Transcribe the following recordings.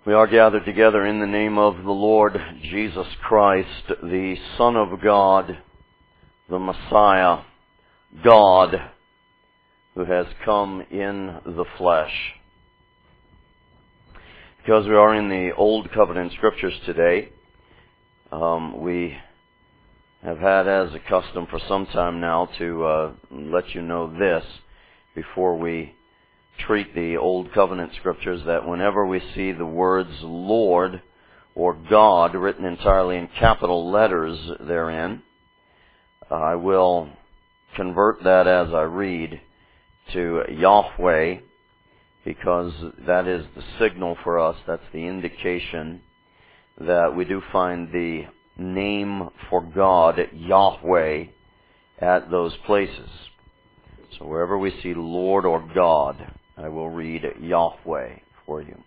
We are gathered together in the name of the Lord Jesus Christ, the Son of God, the Messiah, God, who has come in the flesh. Because we are in the Old Covenant Scriptures today, we have had as a custom for some time now to let you know this before we treat the Old Covenant Scriptures, that whenever we see the words Lord or God written entirely in capital letters therein, I will convert that as I read to Yahweh, because that is the signal for us, that's the indication that we do find the name for God, Yahweh, at those places. So wherever we see Lord or God, I will read Yahweh for you.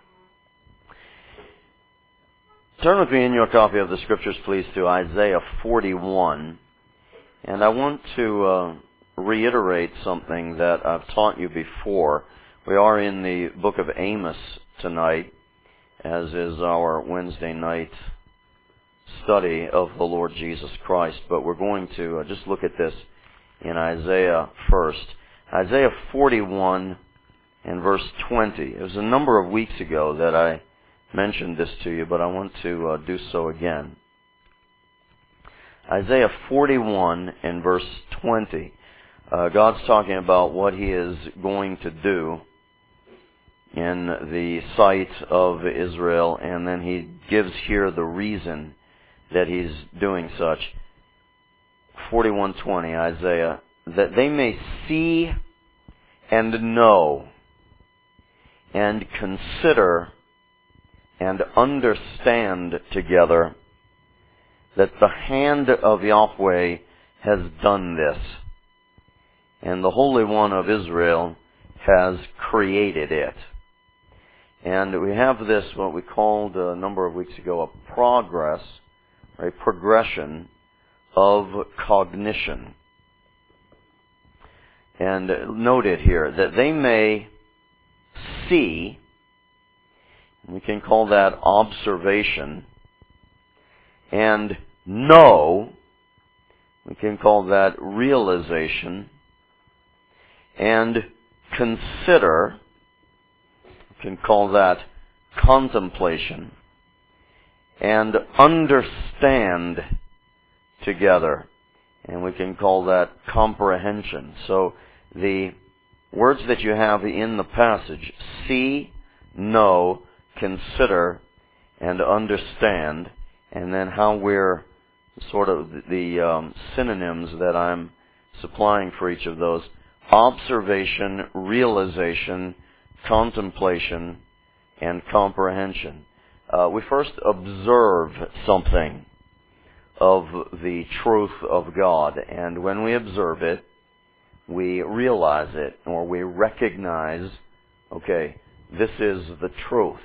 Turn with me in your copy of the Scriptures, please, to Isaiah 41. And I want to reiterate something that I've taught you before. We are in the book of Amos tonight, as is our Wednesday night study of the Lord Jesus Christ. But we're going to just look at this in Isaiah first. Isaiah 41 and verse 20. It was a number of weeks ago that I mentioned this to you, but I want to do so again. Isaiah 41 and verse 20. God's talking about what He is going to do in the sight of Israel, and then He gives here the reason that He's doing such. 41:20, Isaiah, that they may see and know and consider and understand together that the hand of Yahweh has done this, and the Holy One of Israel has created it. And we have this, what we called a number of weeks ago, a progress, or a progression of cognition. And note it here, that they may see, we can call that observation, and know, we can call that realization, and consider, we can call that contemplation, and understand together, and we can call that comprehension. So the words that you have in the passage, see, know, consider, and understand, and then how we're sort of the synonyms that I'm supplying for each of those: observation, realization, contemplation, and comprehension. We first observe something of the truth of God, and when we observe it, we realize it, or we recognize, okay, this is the truth.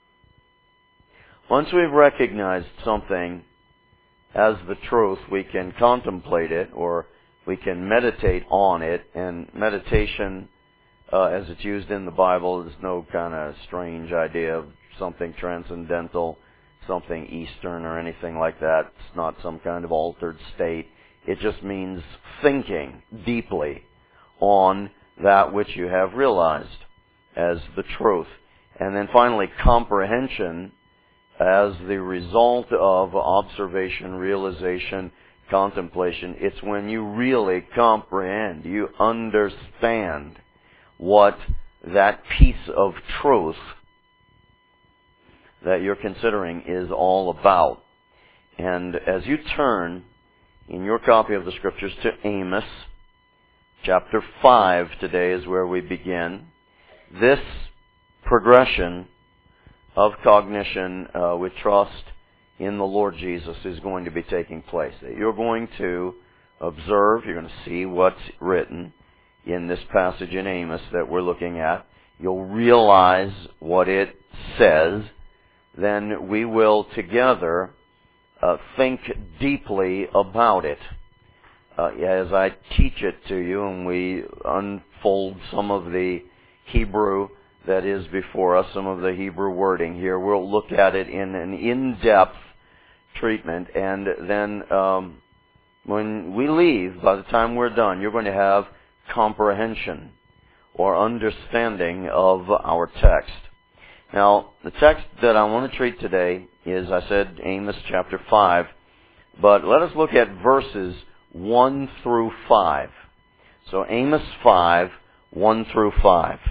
Once we've recognized something as the truth, we can contemplate it, or we can meditate on it. And meditation, as it's used in the Bible, is no kind of strange idea of something transcendental, something Eastern, or anything like that. It's not some kind of altered state. It just means thinking deeply on that which you have realized as the truth. And then finally, comprehension as the result of observation, realization, contemplation. It's when you really comprehend, you understand what that piece of truth that you're considering is all about. And as you turn in your copy of the Scriptures to Amos, chapter 5 today is where we begin. This progression of cognition with trust in the Lord Jesus is going to be taking place. You're going to observe, you're going to see what's written in this passage in Amos that we're looking at. You'll realize what it says. Then we will together think deeply about it. As I teach it to you and we unfold some of the Hebrew that is before us, some of the Hebrew wording here. We'll look at it in an in-depth treatment, and then when we leave, by the time we're done, you're going to have comprehension or understanding of our text. Now, the text that I want to treat today is, I said, Amos chapter 5, but let us look at verses 1 through 5. So Amos 5, 1 through 5.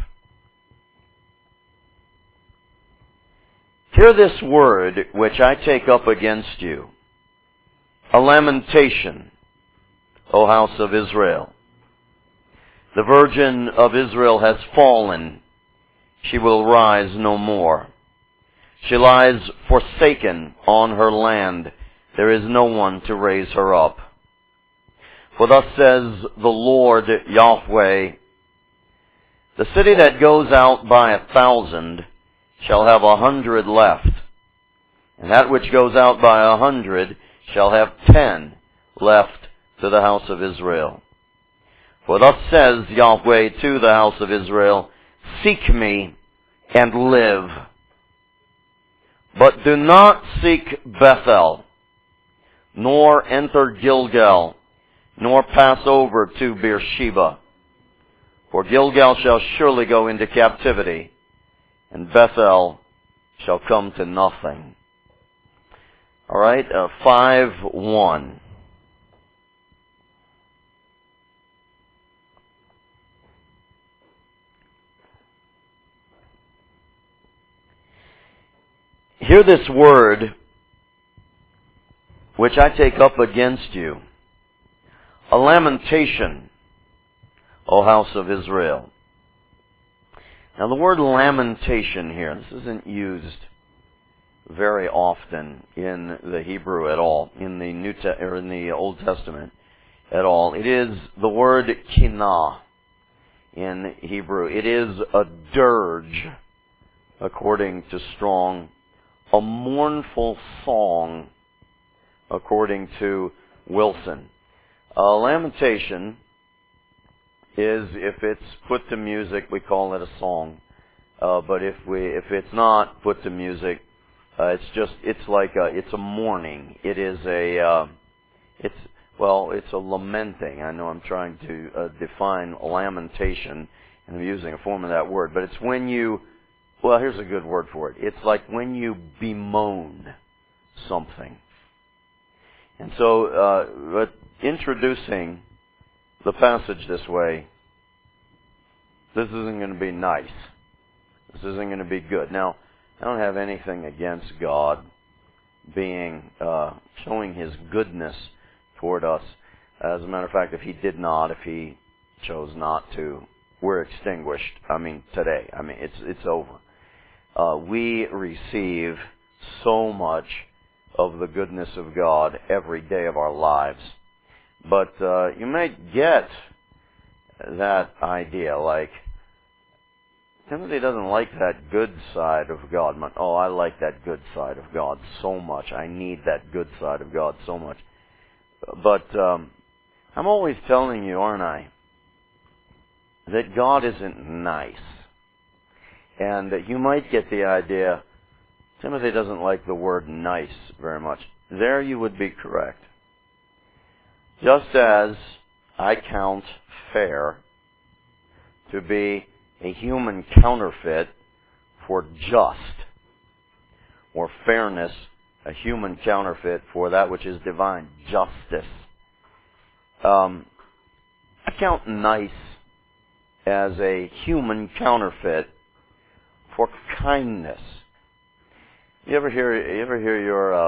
Hear this word which I take up against you, a lamentation, O house of Israel. The Virgin of Israel has fallen. She will rise no more. She lies forsaken on her land. There is no one to raise her up. For thus says the Lord Yahweh, the city that goes out by 1,000 shall have 100 left, and that which goes out by 100 shall have 10 left to the house of Israel. For thus says Yahweh to the house of Israel, seek me and live. But do not seek Bethel, nor enter Gilgal, nor pass over to Beersheba. For Gilgal shall surely go into captivity, and Bethel shall come to nothing. All right, 5:1. Hear this word which I take up against you, a lamentation, O house of Israel. Now the word lamentation here, this isn't used very often in the Hebrew at all, in the in the Old Testament at all. It is the word kinah in Hebrew. It is a dirge, according to Strong, a mournful song, according to Wilson. A lamentation is, if it's put to music, we call it a song. But if it's not put to music, it's a mourning. It is it's a lamenting. I know I'm trying to define lamentation, and I'm using a form of that word, but it's when you, well, here's a good word for it. It's like when you bemoan something. And so, introducing the passage this way, this isn't going to be nice. This isn't going to be good. Now, I don't have anything against God being, showing His goodness toward us. As a matter of fact, if He did not, if He chose not to, we're extinguished. Today. It's over. We receive so much of the goodness of God every day of our lives. But you might get that idea, like, Timothy doesn't like that good side of God. Oh, I like that good side of God so much. I need that good side of God so much. But I'm always telling you, aren't I, that God isn't nice. And you might get the idea, Timothy doesn't like the word nice very much. There you would be correct. Just as I count fair to be a human counterfeit for just, or fairness, a human counterfeit for that which is divine, justice. I count nice as a human counterfeit for kindness. You ever hear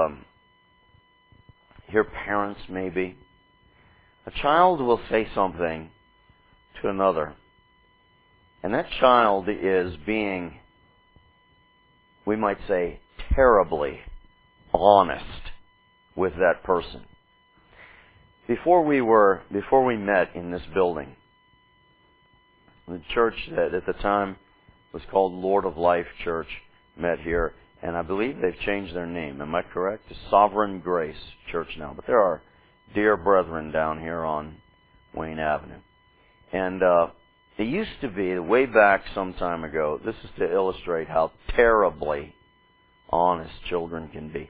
your parents maybe? A child will say something to another, and that child is being, we might say, terribly honest with that person. Before we met in this building, the church that at the time was called Lord of Life Church met here, and I believe they've changed their name. Am I correct? To Sovereign Grace Church now. But there are dear brethren down here on Wayne Avenue. And It used to be, way back some time ago, this is to illustrate how terribly honest children can be.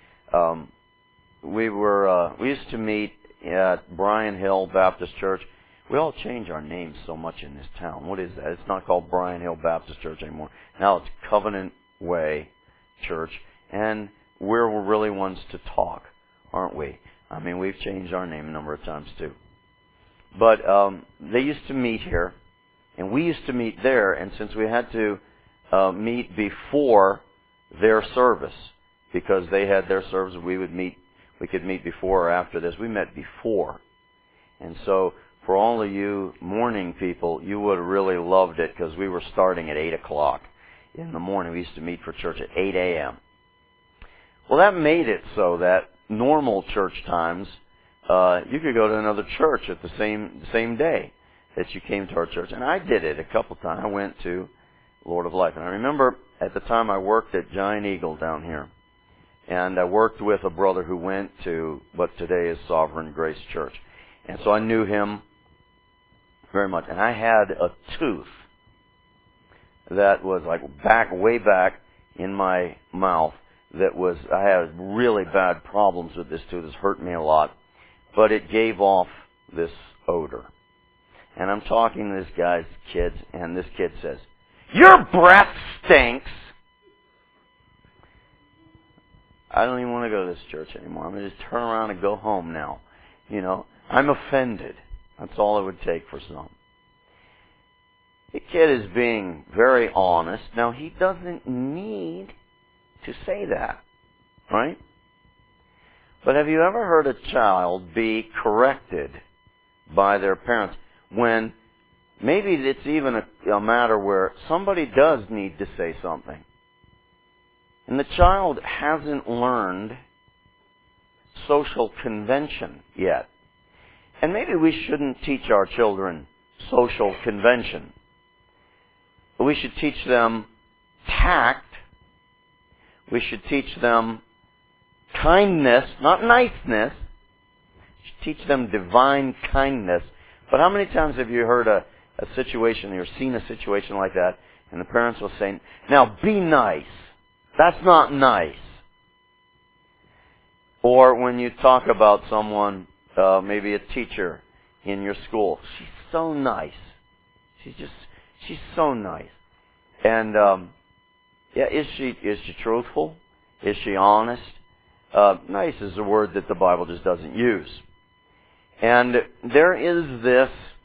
We used to meet at Bryan Hill Baptist Church. We all change our names so much in this town. What is that? It's not called Bryan Hill Baptist Church anymore. Now it's Covenant Way Church, and we're really ones to talk, aren't we? I mean, we've changed our name a number of times too. But they used to meet here, and we used to meet there, and since we had to meet before their service, because they had their service, we could meet before or after this. We met before. And so, for all of you morning people, you would have really loved it, because we were starting at 8 o'clock in the morning. We used to meet for church at 8 a.m. Well, that made it so that normal church times, you could go to another church at the same day that you came to our church. And I did it a couple times. I went to Lord of Life. And I remember at the time I worked at Giant Eagle down here. And I worked with a brother who went to what today is Sovereign Grace Church. And so I knew him very much. And I had a tooth that was like way back in my mouth I had really bad problems with this tooth. It was hurting me a lot. But it gave off this odor. And I'm talking to this guy's kids, and this kid says, "Your breath stinks." I don't even want to go to this church anymore. I'm going to just turn around and go home now. You know, I'm offended. That's all it would take for some. The kid is being very honest. Now, he doesn't need to say that, right? But have you ever heard a child be corrected by their parents when maybe it's even a matter where somebody does need to say something, and the child hasn't learned social convention yet? And maybe we shouldn't teach our children social convention. But we should teach them tact. We should teach them kindness, not niceness. We should teach them divine kindness. But how many times have you heard a situation, or seen a situation like that, and the parents will say, "Now be nice. That's not nice." Or when you talk about someone, maybe a teacher in your school, "She's so nice. She's so nice." And is she truthful? Is she honest? Nice is a word that the Bible just doesn't use. And there is this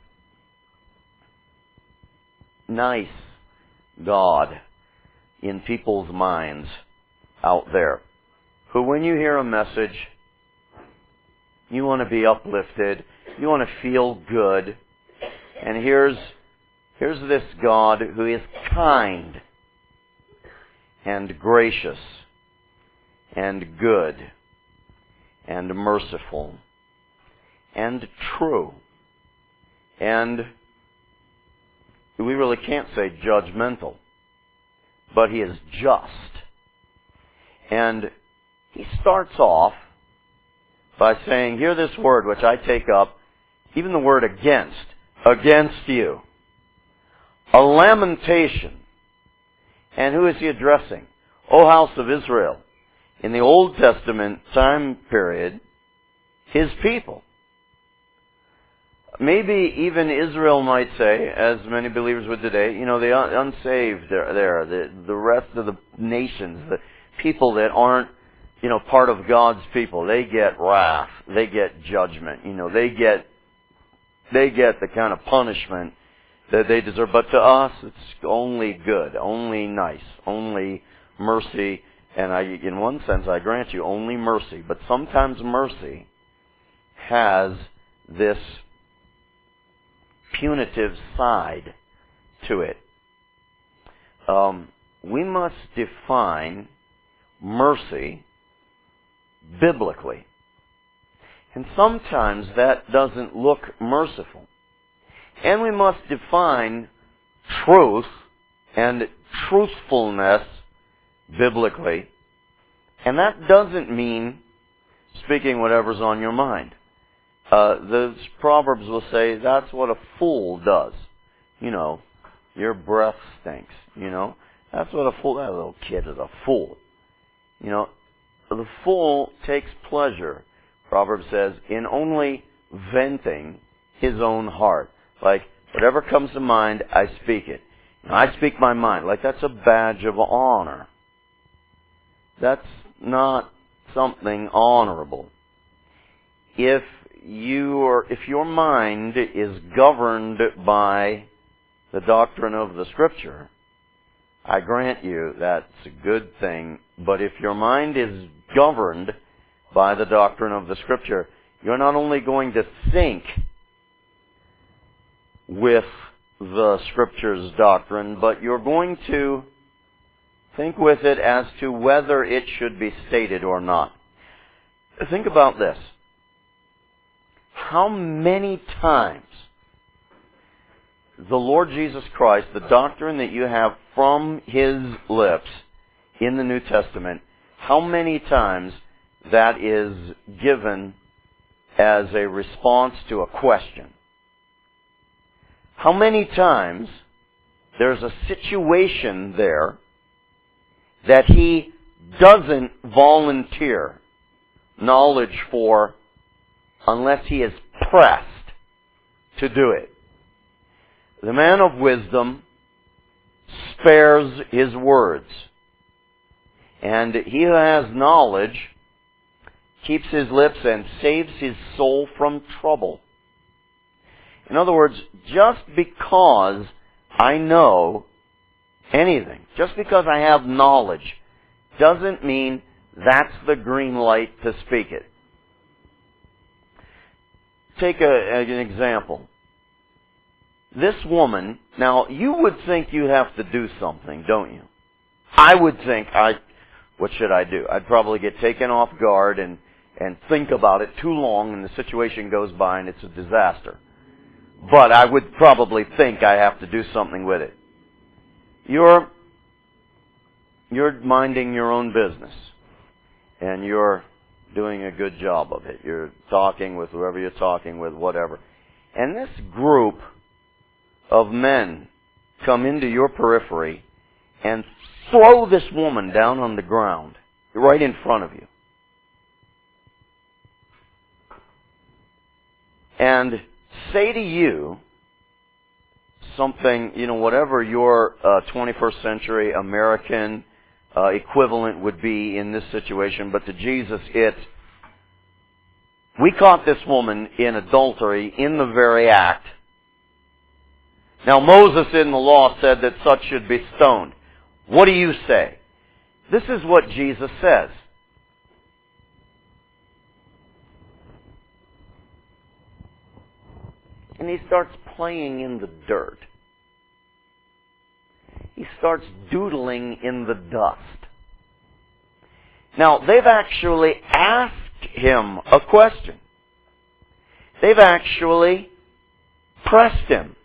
nice God in people's minds out there, who when you hear a message, you want to be uplifted, you want to feel good. And here's this God who is kind and gracious and good and merciful and true. And we really can't say judgmental, but He is just. And He starts off by saying, hear this word which I take up, even the word against you. A lamentation. And who is He addressing? O house of Israel. In the Old Testament time period, His people. Maybe even Israel might say, as many believers would today, the unsaved are there, the rest of the nations, the people that aren't, part of God's people, they get wrath, they get judgment, they get the kind of punishment that they deserve. But to us, it's only good, only nice, only mercy, and in one sense, I grant you, only mercy. But sometimes mercy has this punitive side to it. We must define mercy biblically. And sometimes that doesn't look merciful. And we must define truth and truthfulness biblically. And that doesn't mean speaking whatever's on your mind. The Proverbs will say that's what a fool does. you know, your breath stinks, you know. That's what that little kid is a fool. You know, the fool takes pleasure, Proverbs says, in only venting his own heart. Like, whatever comes to mind, I speak it. I speak my mind. Like, that's a badge of honor. That's not something honorable. If your mind is governed by the doctrine of the Scripture, I grant you that's a good thing. But if your mind is governed by the doctrine of the Scripture, you're not only going to think with the Scripture's doctrine, but you're going to think with it as to whether it should be stated or not. Think about this. How many times the Lord Jesus Christ, the doctrine that you have from His lips in the New Testament, how many times that is given as a response to a question? How many times there's a situation there that He doesn't volunteer knowledge for unless He is pressed to do it? The man of wisdom spares his words, and he who has knowledge keeps his lips and saves his soul from trouble. In other words, just because I know anything, just because I have knowledge, doesn't mean that's the green light to speak it. Take an example. This woman, now you would think you have to do something, don't you? I would think, what should I do? I'd probably get taken off guard and think about it too long, and the situation goes by and it's a disaster. But I would probably think I have to do something with it. You're minding your own business, and you're doing a good job of it. You're talking with whoever you're talking with, whatever. And this group of men come into your periphery and throw this woman down on the ground right in front of you. And say to you something, whatever your 21st century American equivalent would be in this situation, but to Jesus we caught this woman in adultery in the very act. Now Moses in the law said that such should be stoned. What do you say? This is what Jesus says. And he starts playing in the dirt. He starts doodling in the dust. Now, they've actually asked him a question. They've actually pressed him.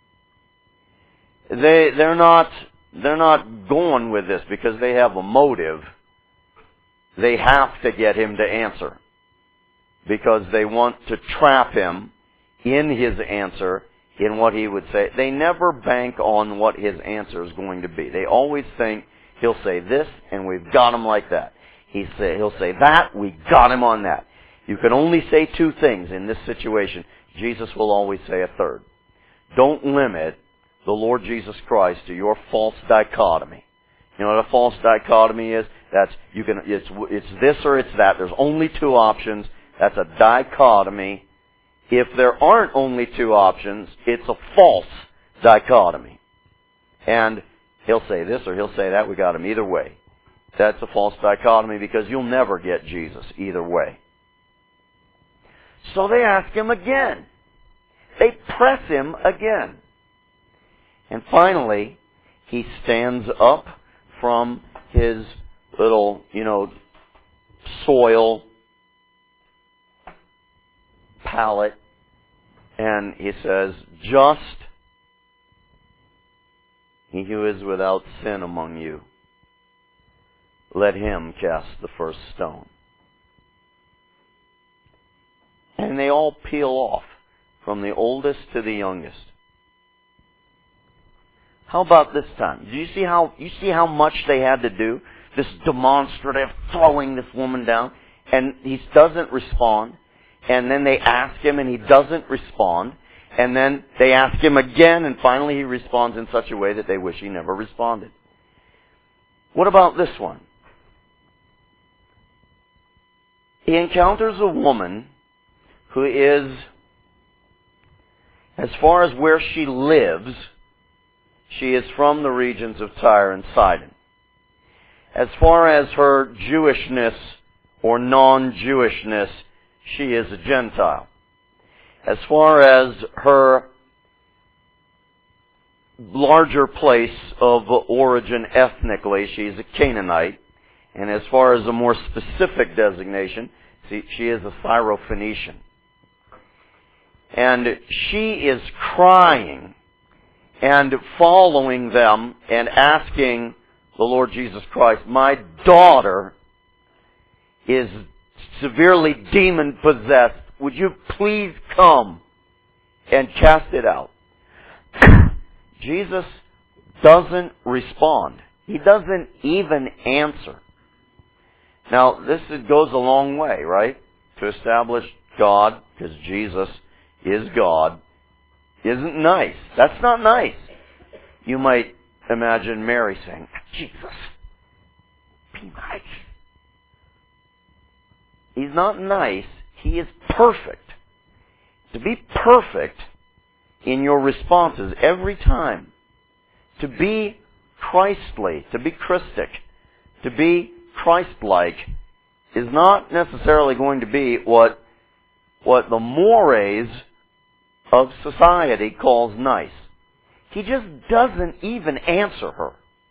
They're not going with this because they have a motive. They have to get him to answer because they want to trap him in his answer, in what he would say. They never bank on what his answer is going to be. They always think he'll say this, and we've got him like that. He'll say that, we got him on that. You can only say two things in this situation. Jesus will always say a third. Don't limit the Lord Jesus Christ to your false dichotomy. You know what a false dichotomy is? It's this or it's that. There's only two options. That's a dichotomy. If there aren't only two options, it's a false dichotomy. And he'll say this or he'll say that. We got him either way. That's a false dichotomy because you'll never get Jesus either way. So they ask him again. They press him again. And finally, he stands up from his little, soil pallet, and he says, just he who is without sin among you, let him cast the first stone. And they all peel off, from the oldest to the youngest. How about this time? Do you see how much they had to do? This demonstrative throwing this woman down, and he doesn't respond. And then they ask him, and he doesn't respond. And then they ask him again, and finally he responds in such a way that they wish he never responded. What about this one? He encounters a woman who is, as far as where she lives, she is from the regions of Tyre and Sidon. As far as her Jewishness or non-Jewishness, she is a Gentile. As far as her larger place of origin ethnically, she is a Canaanite. And as far as a more specific designation, she is a Syrophoenician. And she is crying and following them and asking the Lord Jesus Christ, my daughter is severely demon-possessed. Would you please come and cast it out? Jesus doesn't respond. He doesn't even answer. Now, this goes a long way, right? To establish God, because Jesus is God, isn't nice. That's not nice. You might imagine Mary saying, Jesus, be nice. He's not nice. He is perfect. To be perfect in your responses every time, to be Christly, to be Christic, to be Christ-like, is not necessarily going to be what the mores of society calls nice. He just doesn't even answer her.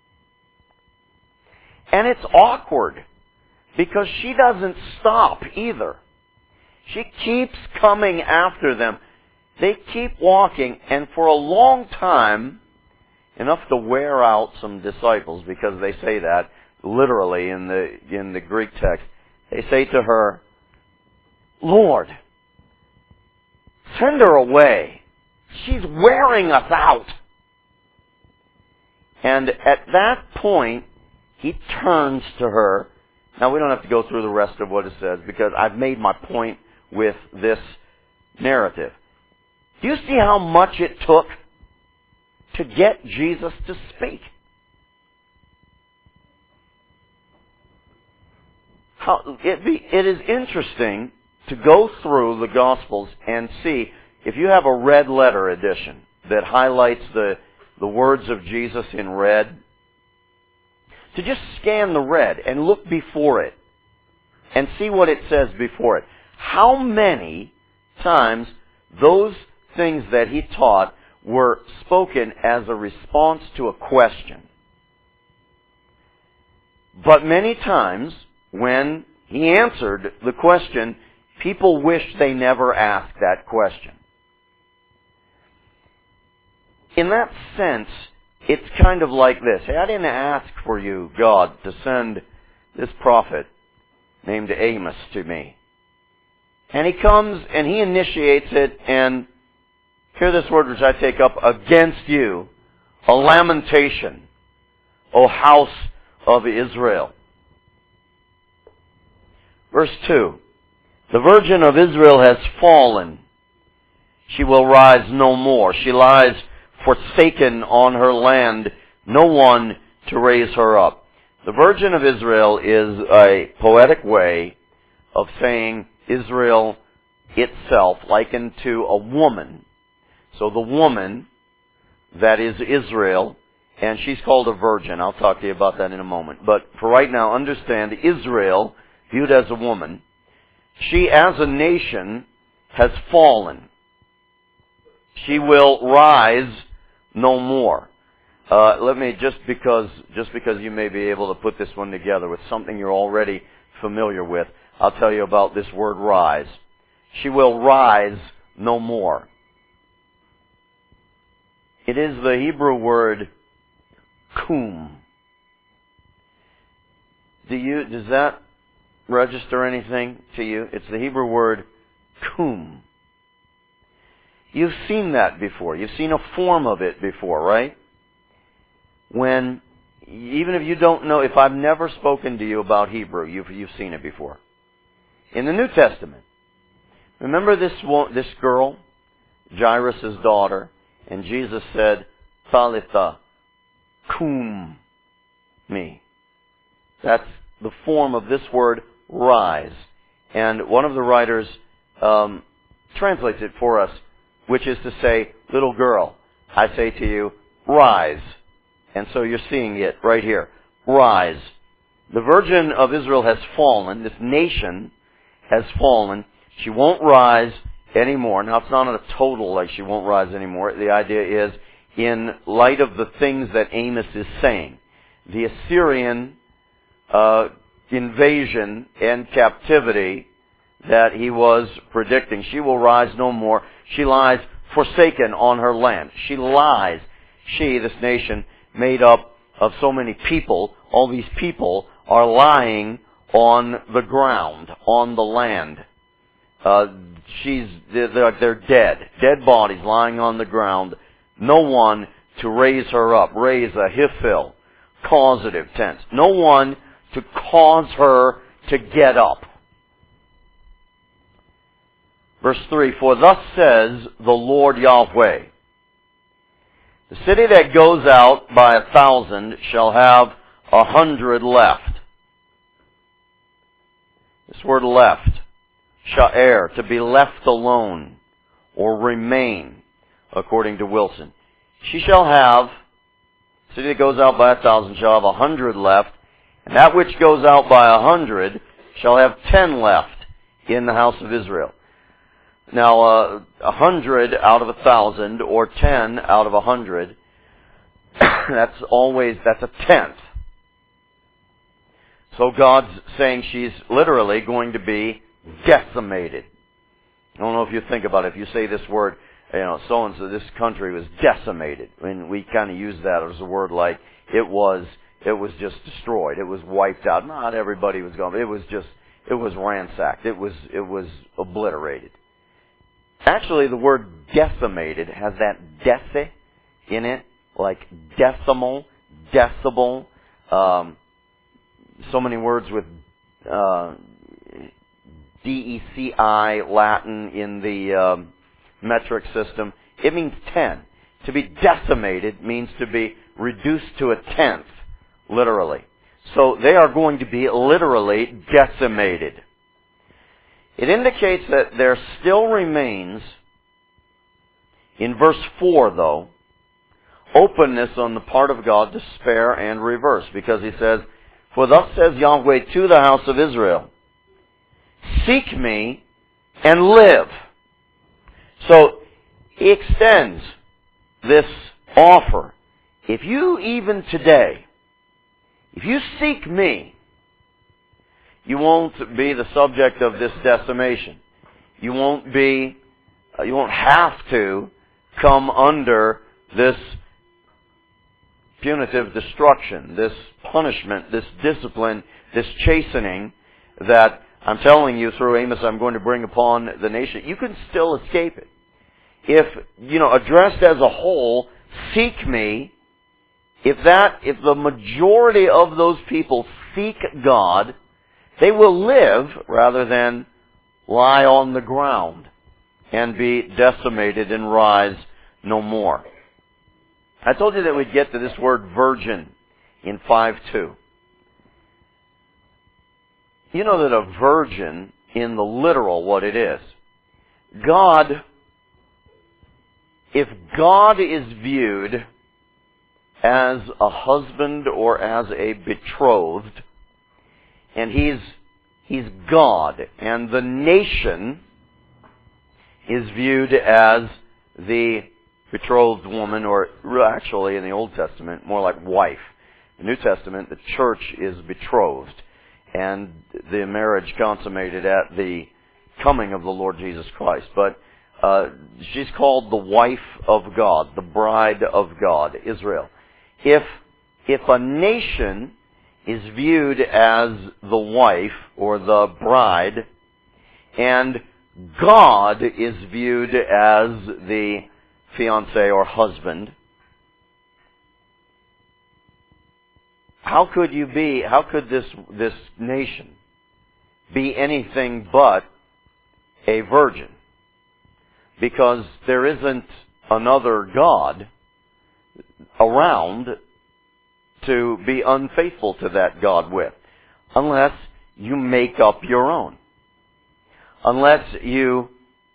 And it's awkward, because she doesn't stop either. She keeps coming after them. They keep walking, and for a long time, enough to wear out some disciples, because they say that literally in the Greek text. They say to her, Lord, send her away. She's wearing us out. And at that point, he turns to her. Now, we don't have to go through the rest of what it says, because I've made my point with this narrative. Do you see how much it took to get Jesus to speak? It is interesting to go through the Gospels and see, if you have a red letter edition that highlights the words of Jesus in red, to just scan the red and look before it and see what it says before it. How many times those things that he taught were spoken as a response to a question? But many times, when he answered the question, people wished they never asked that question. In that sense, it's kind of like this. Hey, I didn't ask for you, God, to send this prophet named Amos to me. And he comes and he initiates it, and hear this word which I take up, against you, a lamentation, O house of Israel. Verse 2, the virgin of Israel has fallen. She will rise no more. She lies forsaken on her land, no one to raise her up. The virgin of Israel is a poetic way of saying Israel itself, likened to a woman. So the woman, that is Israel, and she's called a virgin. I'll talk to you about that in a moment. But for right now, understand Israel, viewed as a woman, she as a nation has fallen. She will rise no more. Let me, just because you may be able to put this one together with something you're already familiar with, I'll tell you about this word rise. She will rise no more. It is the Hebrew word kum. Does that register anything to you? It's the Hebrew word kum. You've seen that before. You've seen a form of it before, right? when, even if you don't know, if I've never spoken to you about Hebrew, you've seen it before. In the New Testament, remember this girl, Jairus' daughter, and Jesus said, Talitha cum me. That's the form of this word, rise. And one of the writers translates it for us, which is to say, little girl, I say to you, rise. And so you're seeing it right here. Rise. The Virgin of Israel has fallen. This nation has fallen. She won't rise anymore. Now, it's not a total like she won't rise anymore. The idea is, in light of the things that Amos is saying, the Assyrian invasion and captivity that he was predicting, she will rise no more. She lies forsaken on her land. She lies. She, this nation, made up of so many people, all these people are lying on the ground, on the land. They're dead. Dead bodies lying on the ground. No one to raise her up. Raise a hifil, causative tense. No one to cause her to get up. Verse 3, for thus says the Lord Yahweh, the city that goes out by 1,000 shall have 100 left. This word left, sha'er, to be left alone, or remain, according to Wilson. She shall have, the city that goes out by 1,000 shall have 100 left, and that which goes out by 100 shall have 10 left in the house of Israel. Now, 100 out of 1,000, or 10 out of 100, that's a tenth. So God's saying she's literally going to be decimated. I don't know if you think about it. If you say this word, so-and-so, this country was decimated. And we kind of use that as a word like it was just destroyed. It was wiped out. Not everybody was gone. It was ransacked. It was obliterated. Actually, the word decimated has that deci in it, like decimal, decibel, so many words with DECI, Latin, in the metric system. It means 10. To be decimated means to be reduced to a tenth, literally. So they are going to be literally decimated. It indicates that there still remains, in verse 4 though, openness on the part of God to spare and reverse. Because he says, for thus says Yahweh to the house of Israel, seek me and live. So he extends this offer. If you even today, if you seek me, you won't be the subject of this decimation. You won't have to come under this punitive destruction, this punishment, this discipline, this chastening that I'm telling you through Amos I'm going to bring upon the nation. You can still escape it. If, addressed as a whole, seek me, if the majority of those people seek God, they will live rather than lie on the ground and be decimated and rise no more. I told you that we'd get to this word virgin in 5:2. You know that a virgin, in the literal, what it is. If God is viewed as a husband or as a betrothed, and He's God, and the nation is viewed as the betrothed woman, or actually in the Old Testament, more like wife. In the New Testament, the church is betrothed, and the marriage consummated at the coming of the Lord Jesus Christ. But she's called the wife of God, the bride of God, Israel. If a nation is viewed as the wife or the bride, and God is viewed as the fiancé or husband, how could this nation be anything but a virgin? Because there isn't another God around to be unfaithful to that God with, unless you make up your own. Unless you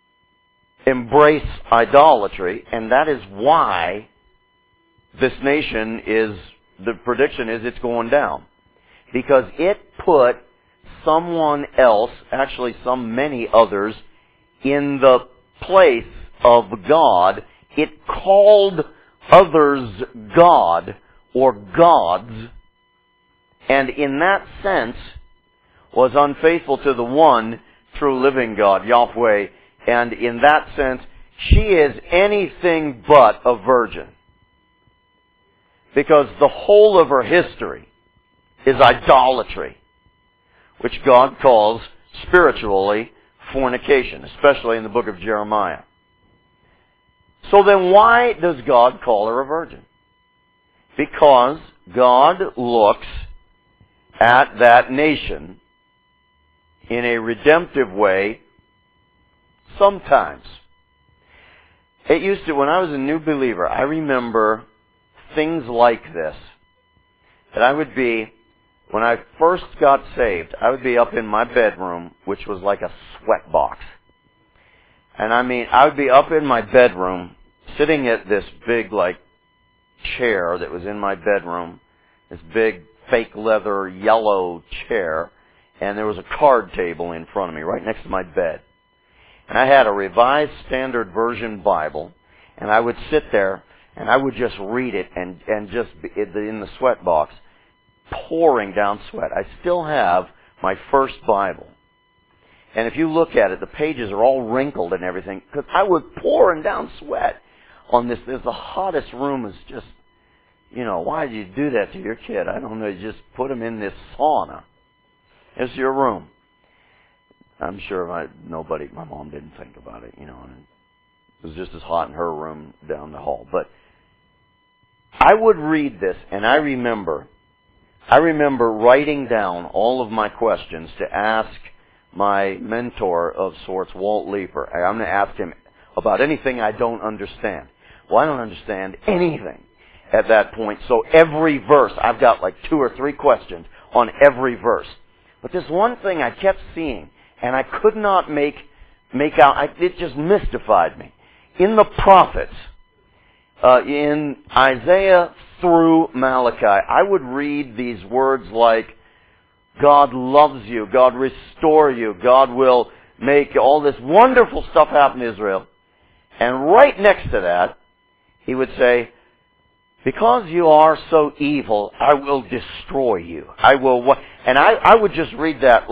embrace idolatry, and that is why this nation the prediction is it's going down. Because it put someone else, actually many others, in the place of God. It called others God or gods, and in that sense was unfaithful to the one true living God, Yahweh, and in that sense she is anything but a virgin. Because the whole of her history is idolatry, which God calls spiritually fornication, especially in the book of Jeremiah. So then why does God call her a virgin? Because God looks at that nation in a redemptive way sometimes. It used to, when I was a new believer, I remember things like this. That I would be, when I first got saved, I would be up in my bedroom, which was like a sweat box. And I would be up in my bedroom, sitting at this big, chair that was in my bedroom, this big fake leather yellow chair, and there was a card table in front of me, right next to my bed. And I had a Revised Standard Version Bible, and I would sit there, and I would just read it, and just be in the sweat box, pouring down sweat. I still have my first Bible. And if you look at it, the pages are all wrinkled and everything, because I was pouring down sweat on this. The hottest room is just, why did you do that to your kid? I don't know. You just put him in this sauna. It's your room. I'm sure my mom didn't think about it, and it was just as hot in her room down the hall. But I would read this, and I remember writing down all of my questions to ask my mentor of sorts, Walt Leeper. I'm going to ask him about anything I don't understand. Well, I don't understand anything at that point. So every verse, I've got 2 or 3 questions on every verse. But there's one thing I kept seeing, and I could not make out. It just mystified me. In the prophets, in Isaiah through Malachi, I would read these words like, God loves you, God restore you, God will make all this wonderful stuff happen to Israel. And right next to that, he would say, because you are so evil, I will destroy you. And I would just read that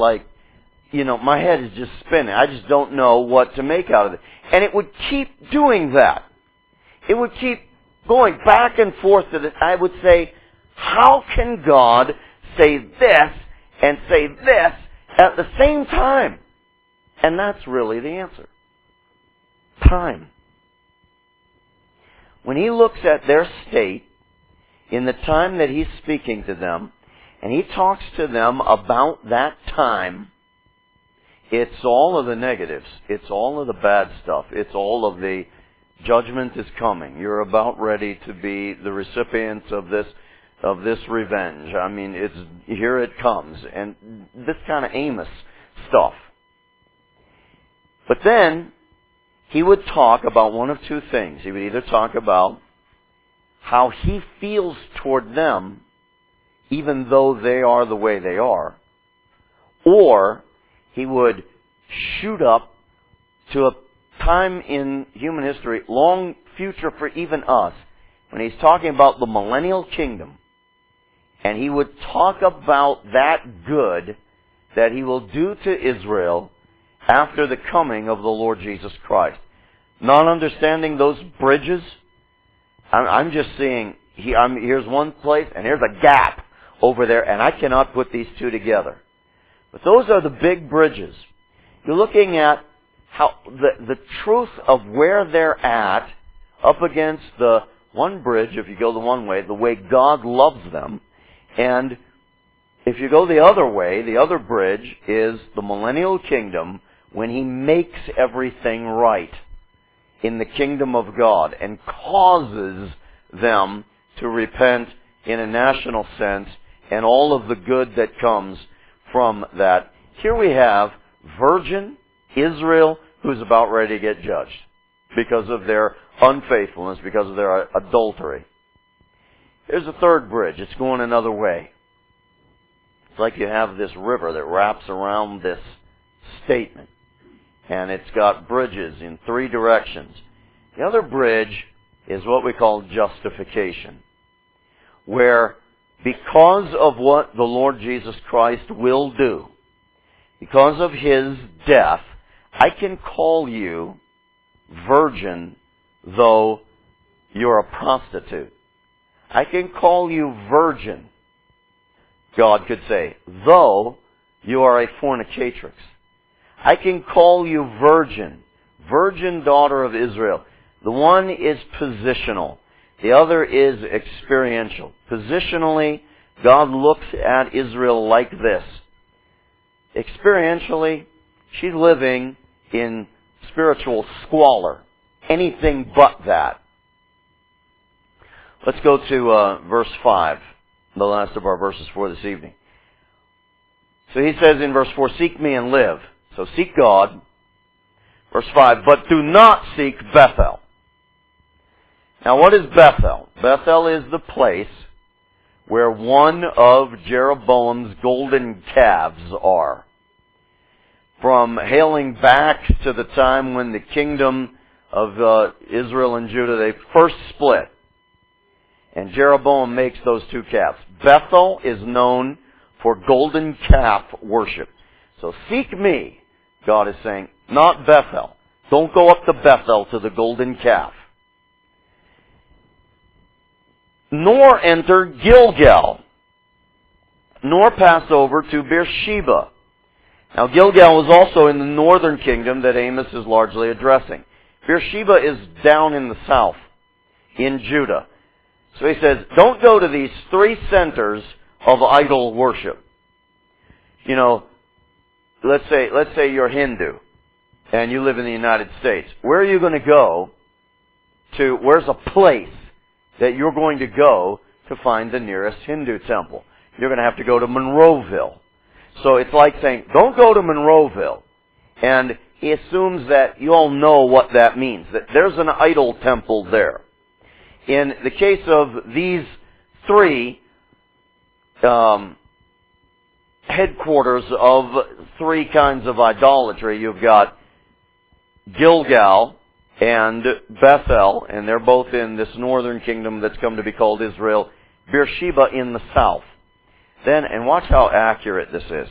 my head is just spinning. I just don't know what to make out of it. And it would keep doing that. It would keep going back and forth to this. I would say, how can God say this and say this at the same time? And that's really the answer. Time. When he looks at their state in the time that he's speaking to them, and he talks to them about that time, it's all of the negatives. It's all of the bad stuff. It's all of the judgment is coming. You're about ready to be the recipients of this revenge. Here it comes. And this kind of Amos stuff. But then, he would talk about one of two things. He would either talk about how he feels toward them, even though they are the way they are, or he would shoot up to a time in human history, long future for even us, when he's talking about the millennial kingdom, and he would talk about that good that he will do to Israel after the coming of the Lord Jesus Christ. Not understanding those bridges, I'm just seeing, here's one place and here's a gap over there, and I cannot put these two together. But those are the big bridges. You're looking at how the truth of where they're at up against the one bridge, if you go the one way, the way God loves them, And if you go the other way, the other bridge is the millennial kingdom, when He makes everything right in the kingdom of God and causes them to repent in a national sense and all of the good that comes from that. Here we have virgin Israel who's about ready to get judged because of their unfaithfulness, because of their adultery. Here's a third bridge. It's going another way. It's like you have this river that wraps around this statement, and it's got bridges in three directions. The other bridge is what we call justification, where because of what the Lord Jesus Christ will do, because of His death, I can call you virgin though you're a prostitute. I can call you virgin, God could say, though you are a fornicatrix. I can call you virgin, virgin daughter of Israel. The one is positional. The other is experiential. Positionally, God looks at Israel like this. Experientially, she's living in spiritual squalor. Anything but that. Let's go to verse 5, the last of our verses for this evening. So he says in verse 4, seek me and live. So seek God. Verse 5, but do not seek Bethel. Now what is Bethel? Bethel is the place where one of Jeroboam's golden calves are. From hailing back to the time when the kingdom of Israel and Judah, they first split. And Jeroboam makes those two calves. Bethel is known for golden calf worship. So seek me, God is saying, not Bethel. Don't go up to Bethel to the golden calf. Nor enter Gilgal, nor pass over to Beersheba. Now Gilgal was also in the northern kingdom that Amos is largely addressing. Beersheba is down in the south, in Judah. So he says, don't go to these three centers of idol worship. You know, let's say you're Hindu and you live in the United States. Where are you going to go to, where's a place that you're going to go to find the nearest Hindu temple? You're going to have to go to Monroeville. So it's like saying, don't go to Monroeville. And he assumes that you all know what that means, that there's an idol temple there. In the case of these three headquarters of three kinds of idolatry, you've got Gilgal and Bethel, and they're both in this northern kingdom that's come to be called Israel, Beersheba in the south. Then, and watch how accurate this is.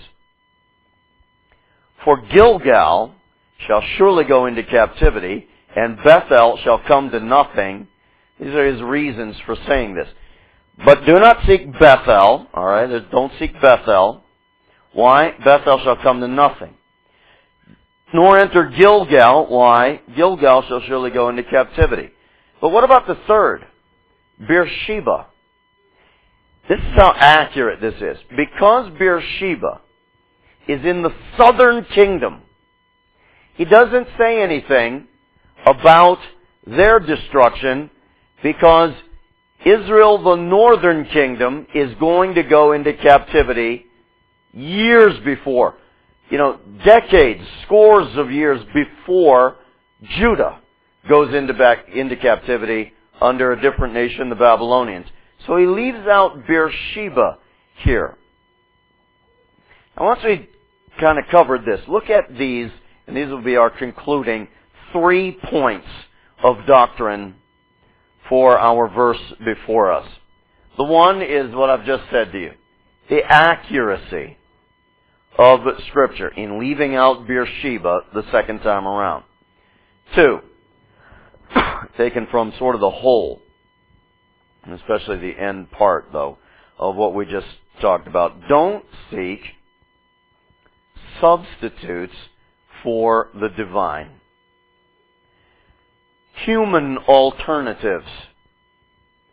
For Gilgal shall surely go into captivity, and Bethel shall come to nothing. These are his reasons for saying this. But do not seek Bethel, alright, don't seek Bethel. Why? Bethel shall come to nothing. Nor enter Gilgal. Why? Gilgal shall surely go into captivity. But what about the third? Beersheba. This is how accurate this is. Because Beersheba is in the southern kingdom, he doesn't say anything about their destruction, because Israel, the northern kingdom, is going to go into captivity years before. Decades, scores of years before Judah goes into captivity under a different nation, the Babylonians. So he leaves out Beersheba here. Now once we kind of covered this, look at these, and these will be our concluding 3 points of doctrine for our verse before us. The one is what I've just said to you. The accuracy of Scripture in leaving out Beersheba the second time around. 2, taken from sort of the whole, and especially the end part, though, of what we just talked about. Don't seek substitutes for the divine. Human alternatives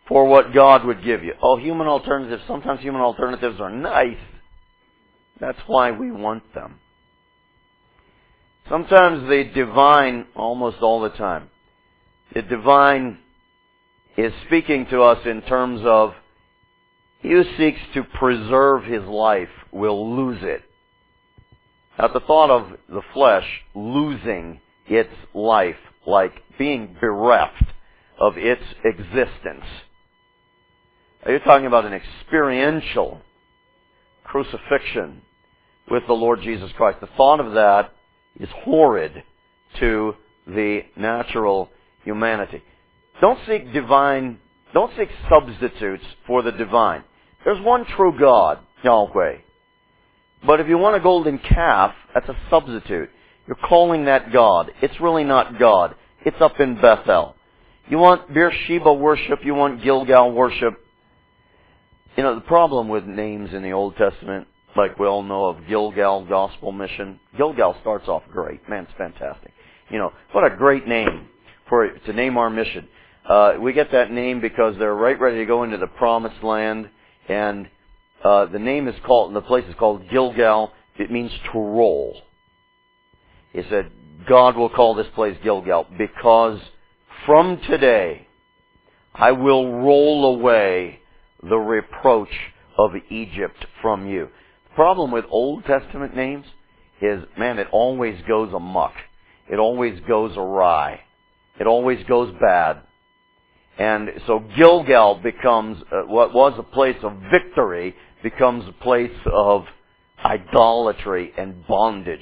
for what God would give you. Oh, human alternatives. Sometimes human alternatives are nice. That's why we want them. Sometimes the divine, almost all the time, the divine is speaking to us in terms of, he who seeks to preserve his life will lose it. At the thought of the flesh losing its life, like being bereft of its existence. You're talking about an experiential crucifixion with the Lord Jesus Christ. The thought of that is horrid to the natural humanity. Don't seek substitutes for the divine. There's one true God, Yahweh. But if you want a golden calf, that's a substitute. You're calling that God. It's really not God. It's up in Bethel. You want Beersheba worship, you want Gilgal worship. You know, the problem with names in the Old Testament, like we all know of Gilgal Gospel Mission. Gilgal starts off great. Man, it's fantastic. You know, what a great name to name our mission. We get that name because they're right ready to go into the Promised Land, and the place is called Gilgal. It means to roll. He said, God will call this place Gilgal because from today I will roll away the reproach of Egypt from you. The problem with Old Testament names is, man, it always goes amok. It always goes awry. It always goes bad. And so Gilgal becomes, what was a place of victory, becomes a place of idolatry and bondage.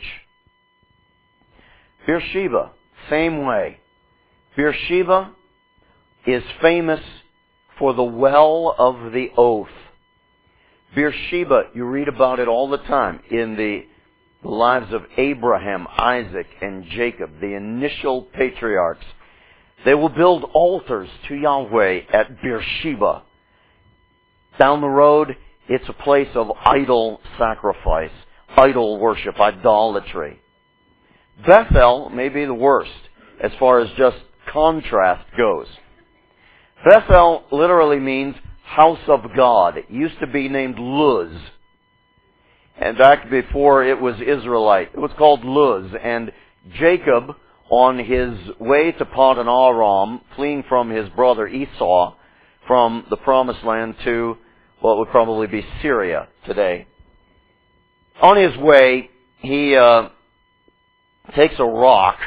Beersheba, same way. Beersheba is famous for the well of the oath. Beersheba, you read about it all the time in the lives of Abraham, Isaac, and Jacob, the initial patriarchs. They will build altars to Yahweh at Beersheba. Down the road, it's a place of idol sacrifice, idol worship, idolatry. Bethel may be the worst as far as just contrast goes. Bethel literally means house of God. It used to be named Luz. And back before it was Israelite, it was called Luz. And Jacob, on his way to Padan Aram, fleeing from his brother Esau from the Promised Land to what would probably be Syria today. On his way, he takes a rock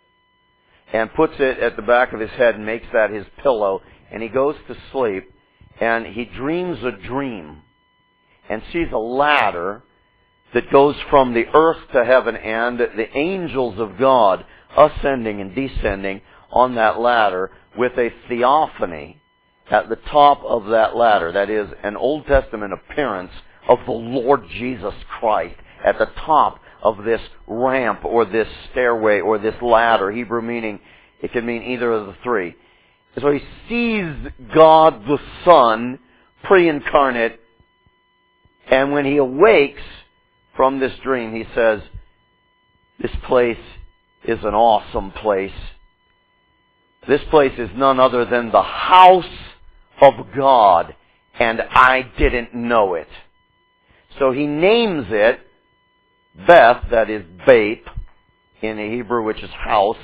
and puts it at the back of his head and makes that his pillow, and he goes to sleep, and he dreams a dream and sees a ladder that goes from the earth to heaven, and the angels of God ascending and descending on that ladder with a theophany at the top of that ladder. That is an Old Testament appearance of the Lord Jesus Christ at the top of this ramp or this stairway or this ladder. Hebrew meaning, it can mean either of the three. So he sees God the Son, pre-incarnate, and when he awakes from this dream, he says, this place is an awesome place. This place is none other than the house of God, and I didn't know it. So he names it Beth, that is Beth, in the Hebrew, which is house.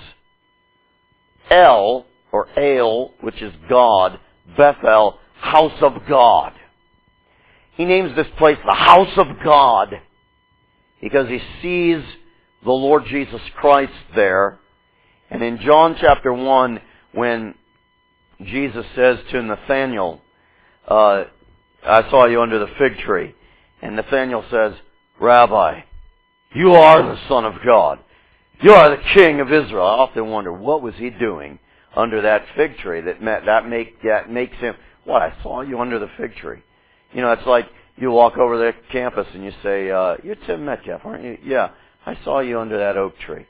El, or El, which is God. Bethel, house of God. He names this place the house of God because he sees the Lord Jesus Christ there. And in John chapter 1, when Jesus says to Nathanael, I saw you under the fig tree. And Nathanael says, Rabbi, you are the Son of God. You are the King of Israel. I often wonder, what was he doing under that fig tree that makes him, what, I saw you under the fig tree. You know, it's like you walk over the campus and you say, you're Tim Metcalf, aren't you? Yeah, I saw you under that oak tree.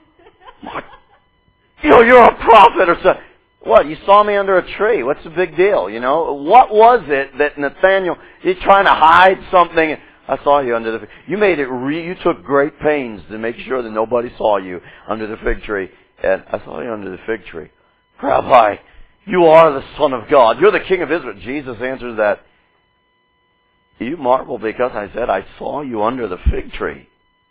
You know, you're a prophet or something. What, you saw me under a tree? What's the big deal, you know? What was it that Nathanael, he's trying to hide something? I saw you under the fig. You made it you took great pains to make sure that nobody saw you under the fig tree. And I saw you under the fig tree. Rabbi, You are the Son of God. You're the King of Israel. Jesus answers that, you marvel because I said I saw you under the fig tree.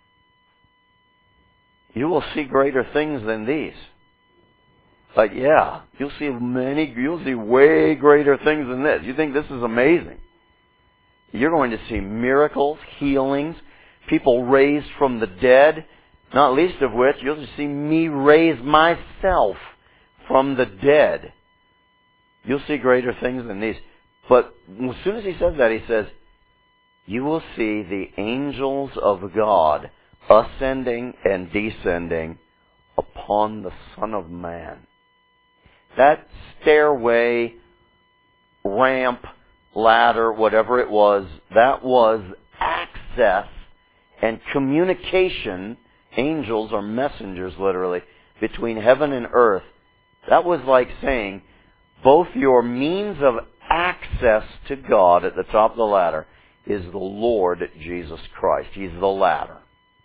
You will see greater things than these. Like, yeah, you'll see way greater things than this. You think this is amazing. You're going to see miracles, healings, people raised from the dead, not least of which you'll just see me raise myself from the dead. You'll see greater things than these. But as soon as he says that, he says, you will see the angels of God ascending and descending upon the Son of Man. That stairway, ramp, ladder, whatever it was, that was access and communication, angels or messengers literally, between heaven and earth. That was like saying, both your means of access to God at the top of the ladder is the Lord Jesus Christ. He's the ladder.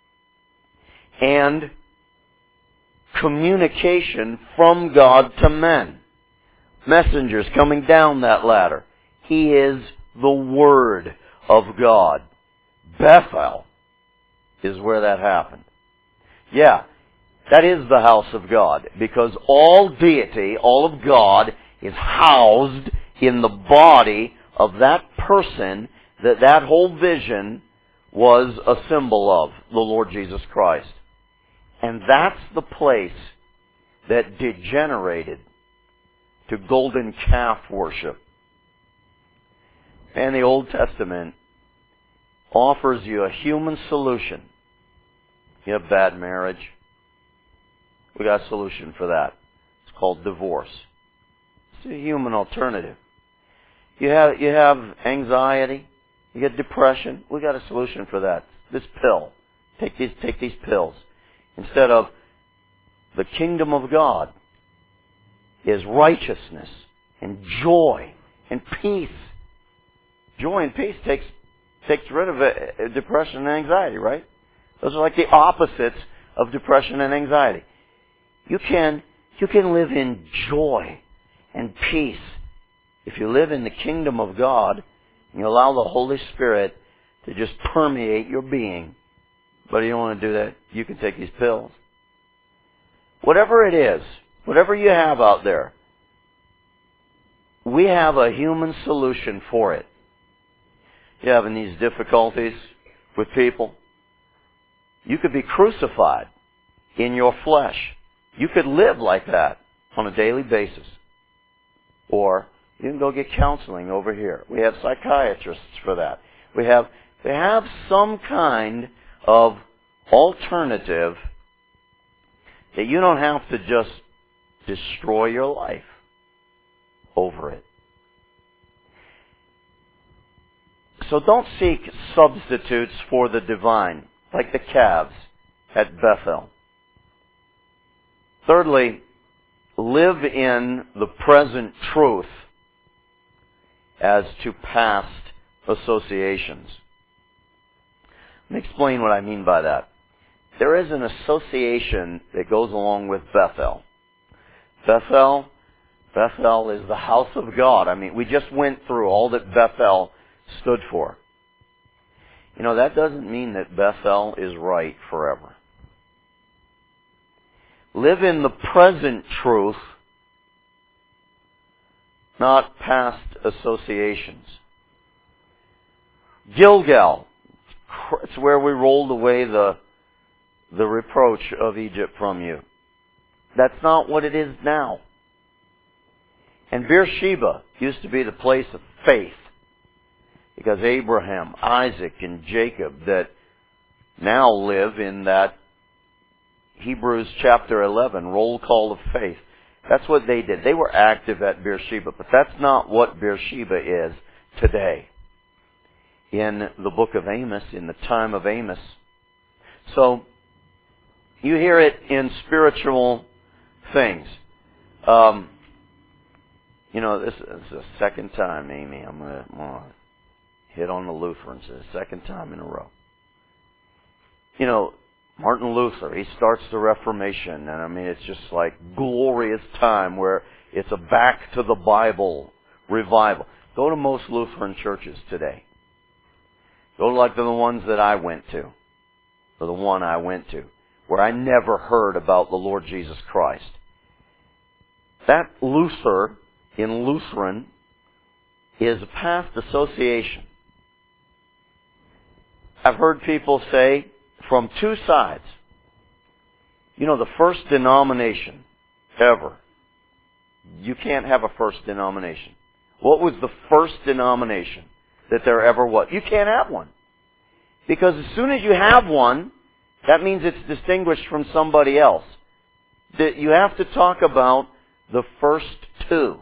And communication from God to men. Messengers coming down that ladder. He is the Word of God. Bethel is where that happened. Yeah, that is the house of God, because all deity, all of God, is housed in the body of that person that whole vision was a symbol of, the Lord Jesus Christ. And that's the place that degenerated to golden calf worship. And the Old Testament offers you a human solution. You have bad marriage. We got a solution for that. It's called divorce. It's a human alternative. You have anxiety. You get depression. We got a solution for that. This pill. Take these pills. Instead of the kingdom of God is righteousness and joy and peace. Joy and peace takes rid of depression and anxiety, right? Those are like the opposites of depression and anxiety. You can live in joy and peace if you live in the kingdom of God and you allow the Holy Spirit to just permeate your being. But you don't want to do that. You can take these pills. Whatever it is, whatever you have out there, we have a human solution for it. You're having these difficulties with people. You could be crucified in your flesh. You could live like that on a daily basis. Or you can go get counseling over here. We have psychiatrists for that. They have some kind of alternative that you don't have to just destroy your life over it. So don't seek substitutes for the divine, like the calves at Bethel. Thirdly, live in the present truth as to past associations. Let me explain what I mean by that. There is an association that goes along with Bethel. Bethel is the house of God. I mean, we just went through all that Bethel stood for. You know, that doesn't mean that Bethel is right forever. Live in the present truth, not past associations. Gilgal, it's where we rolled away the reproach of Egypt from you. That's not what it is now. And Beersheba used to be the place of faith, because Abraham, Isaac, and Jacob that now live in that Hebrews chapter 11 roll call of faith. That's what they did. They were active at Beersheba, but that's not what Beersheba is today. In the book of Amos, in the time of Amos. So, you hear it in spiritual things. This is the second time, Amy, I'm going to hit on the Lutherans. The second time in a row. Martin Luther, he starts the Reformation, and I mean, it's just like glorious time where it's a back to the Bible revival. Go to most Lutheran churches today. Go like to the ones that I went to, or the one I went to, where I never heard about the Lord Jesus Christ. That Luther in Lutheran is a past association. I've heard people say from two sides, you know, the first denomination ever. You can't have a first denomination. What was the first denomination that there ever was? You can't have one. Because as soon as you have one, that means it's distinguished from somebody else. That you have to talk about the first two.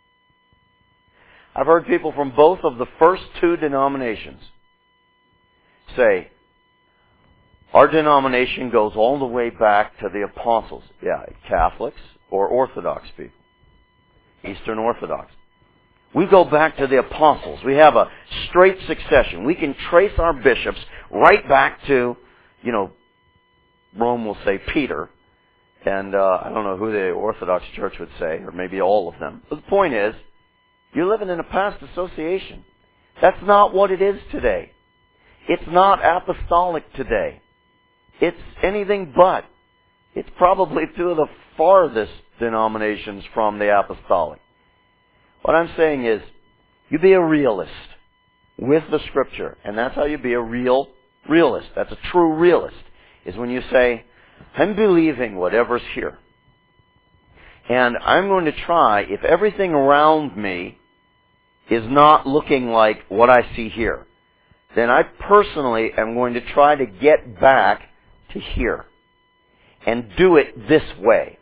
I've heard people from both of the first two denominations say, our denomination goes all the way back to the apostles. Yeah, Catholics or Orthodox people. Eastern Orthodox. We go back to the apostles. We have a straight succession. We can trace our bishops right back to, you know, Rome will say Peter. And I don't know who the Orthodox Church would say, or maybe all of them. But the point is, you're living in a past association. That's not what it is today. It's not apostolic today. It's anything but. It's probably two of the farthest denominations from the apostolic. What I'm saying is, you be a realist with the Scripture. And that's how you be a real realist. That's a true realist. Is when you say, I'm believing whatever's here. And I'm going to try, if everything around me is not looking like what I see here, then I personally am going to try to get back to here and do it this way.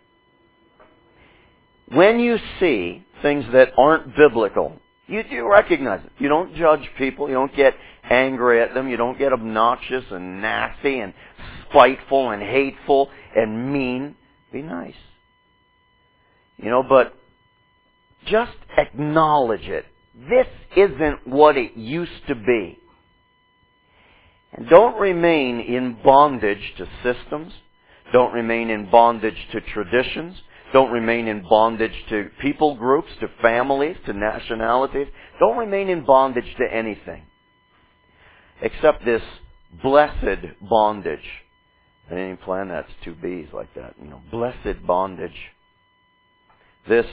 When you see things that aren't biblical, you do recognize it. You don't judge people. You don't get angry at them. You don't get obnoxious and nasty and spiteful and hateful and mean. Be nice. You know, but just acknowledge it. This isn't what it used to be. And don't remain in bondage to systems. Don't remain in bondage to traditions. Don't remain in bondage to people groups, to families, to nationalities. Don't remain in bondage to anything. Except this blessed bondage. I didn't even plan that. It's two B's like that. You know, blessed bondage. This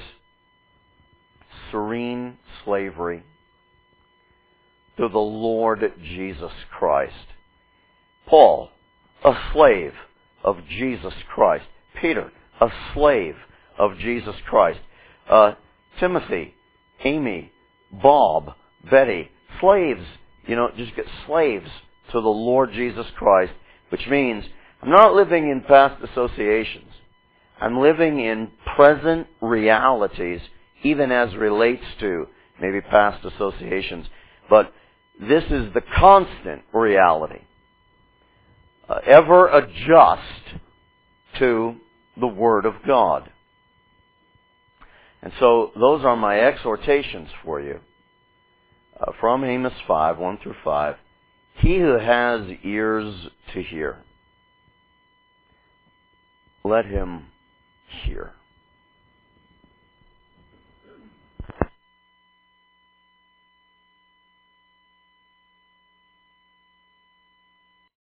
serene slavery to the Lord Jesus Christ. Paul, a slave of Jesus Christ. Peter, a slave of Jesus Christ. Timothy, Amy, Bob, Betty, slaves, you know, just get slaves to the Lord Jesus Christ, which means I'm not living in past associations. I'm living in present realities, even as relates to maybe past associations. But this is the constant reality. Ever adjust to the Word of God. And so those are my exhortations for you. From Amos 5, 1 through 5. He who has ears to hear, let him hear.